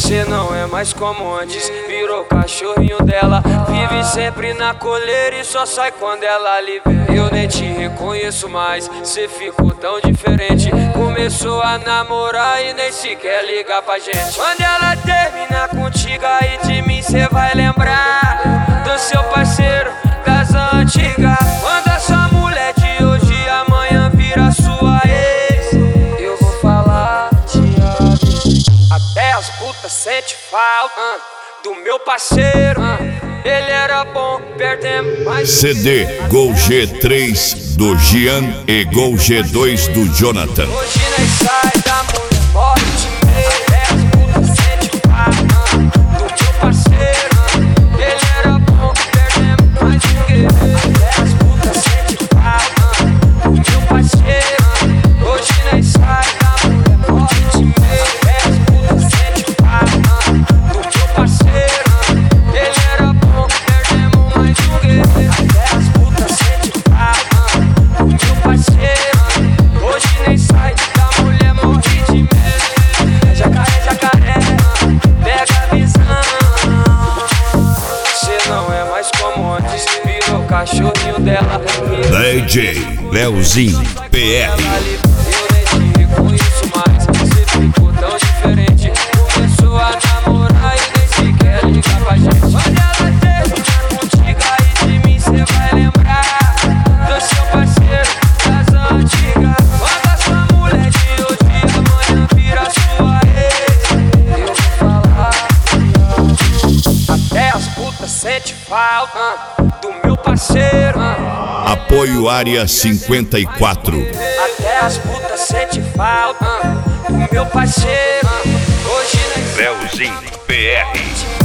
Cê não é mais como antes, virou cachorrinho dela. Vive sempre na coleira e só sai quando ela libera. Eu nem te reconheço mais, cê ficou tão diferente. Começou a namorar e nem sequer liga pra gente. Quando ela terminar contigo, aí de mim cê vai lembrar do seu parceiro das antigas. Quando a sua mulher de hoje amanhã vira sua ex, eu vou falar te amo. Até as putas sente falta do meu parceiro. Ele era bom, perdemos mais. CD Gol G3 do Gian e Gol G2 do Jonathan. Hoje nós sai da mulher, morre de medo. Até as putas sente falta do meu parceiro. Ele era bom, perdemos mais um guerreiro. Até as putas sente falta do meu parceiro. Hoje nós sai da mulher, morre de medo. Até as putas sente falta do meu parceiro. Ele era bom, perdemos mais um guerreiro. Até as putas sente falta do meu parceiro. Hoje nem sai da mulher, morre de medo. Jacaré, jacaré, pega a visão. Cê não é mais como antes, virou cachorrinho dela. DJ Leozinho PR. Eu nem te reconheço mais, cê ficou tão diferente. Começou a namorar e nem sequer liga pra gente. Quando ela terminar contigo, aí de mim cê vai lembrar do seu parceiro das antigas. Quando a sua mulher de hoje amanhã vira sua ex, eu vou falar até as putas sente falta do meu parceiro. Apoio Área 54. Até as putas sente falta do meu parceiro. Hoje Leozinho PR.